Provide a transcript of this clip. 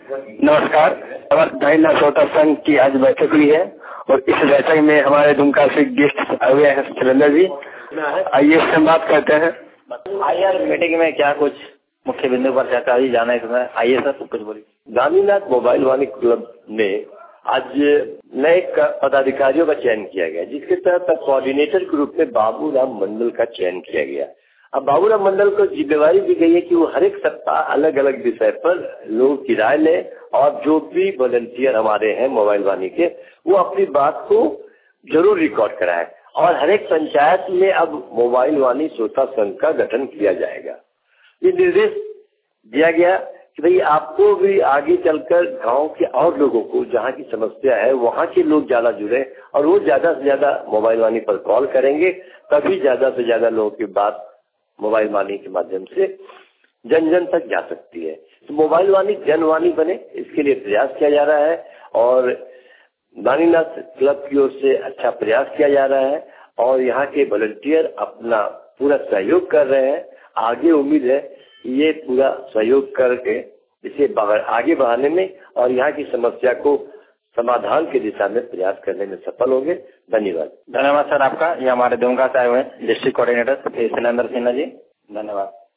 नमस्कार। दानीनाथ श्रोता संघ की आज बैठक हुई है और इस बैठक में हमारे दुमका से गेस्ट आए हुए हैं सुरेंद्र जी। आइए इससे बात करते हैं। आइए मीटिंग में क्या कुछ मुख्य बिंदु पर चर्चा हुई जाना है इसमें। आइए सर कुछ बोलिए। दानीनाथ मोबाइल वाणी क्लब में आज नए पदाधिकारियों का चयन किया गया, जिसके तहत कोऑर्डिनेटर के रूप में बाबूराम मंडल का चयन किया गया। अब बाबूराम मंडल को जिम्मेवारी दी गई है कि वो हर एक सप्ताह अलग अलग विषय पर लोगों की राय ले और जो भी वॉलंटियर हमारे हैं मोबाइल वाणी के, वो अपनी बात को जरूर रिकॉर्ड कराए और हर एक पंचायत में अब मोबाइल वाणी श्रोता संघ का गठन किया जाएगा। ये निर्देश दिया गया कि भाई आपको भी आगे चलकर गांव के और लोगों को जहां की समस्या है वहां के लोग ज्यादा जुड़े और वो ज्यादा से ज्यादा मोबाइल वाणी पर कॉल करेंगे, तभी ज्यादा से ज्यादा लोगों की बात मोबाइल वाणी के माध्यम से जन जन तक जा सकती है। तो मोबाइल वाणी जनवाणी बने, इसके लिए प्रयास किया जा रहा है और दानीनाथ क्लब की ओर से अच्छा प्रयास किया जा रहा है और यहाँ के वॉलंटियर अपना पूरा सहयोग कर रहे हैं। आगे उम्मीद है ये पूरा सहयोग करके इसे आगे बढ़ाने में और यहाँ की समस्या को समाधान की दिशा में प्रयास करने में सफल होंगे। धन्यवाद। धन्यवाद सर आपका। ये हमारे दुमका से आए हुए डिस्ट्रिक्ट कोऑर्डिनेटर सुरेंद्र सिन्हा जी, धन्यवाद।